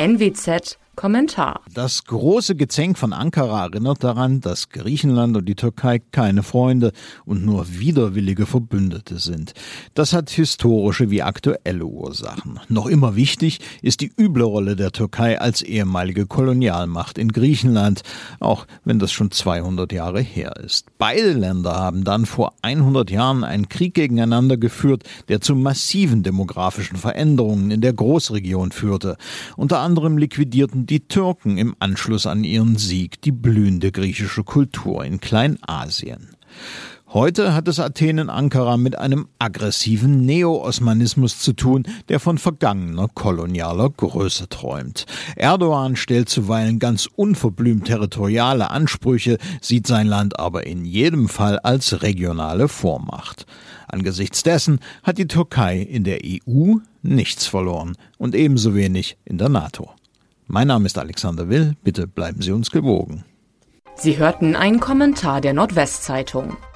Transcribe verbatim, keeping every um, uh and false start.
N W Z Kommentar. Das große Gezänk von Ankara erinnert daran, dass Griechenland und die Türkei keine Freunde und nur widerwillige Verbündete sind. Das hat historische wie aktuelle Ursachen. Noch immer wichtig ist die üble Rolle der Türkei als ehemalige Kolonialmacht in Griechenland, auch wenn das schon zweihundert Jahre her ist. Beide Länder haben dann vor hundert Jahren einen Krieg gegeneinander geführt, der zu massiven demografischen Veränderungen in der Großregion führte. Unter anderem liquidierten die Türken im Anschluss an ihren Sieg die blühende griechische Kultur in Kleinasien. Heute hat es Athen in Ankara mit einem aggressiven Neo-Osmanismus zu tun, der von vergangener kolonialer Größe träumt. Erdogan stellt zuweilen ganz unverblümt territoriale Ansprüche, sieht sein Land aber in jedem Fall als regionale Vormacht. Angesichts dessen hat die Türkei in der E U nichts verloren und ebenso wenig in der NATO. Mein Name ist Alexander Will, bitte bleiben Sie uns gewogen. Sie hörten einen Kommentar der Nordwestzeitung.